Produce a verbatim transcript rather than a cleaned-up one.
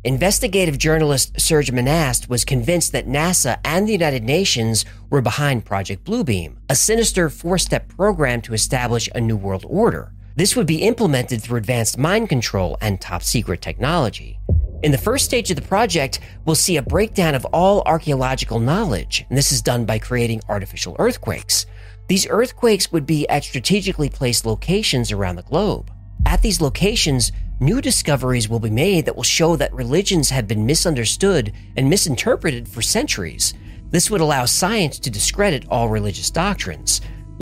Investigative journalist Serge Monast was convinced that NASA and the United Nations were behind Project Bluebeam, a sinister four-step program to establish a new world order. This would be implemented through advanced mind control and top-secret technology. In the first stage of the project, we'll see a breakdown of all archaeological knowledge, and this is done by creating artificial earthquakes. These earthquakes would be at strategically placed locations around the globe. At these locations, new discoveries will be made that will show that religions have been misunderstood and misinterpreted for centuries. This would allow science to discredit all religious doctrines.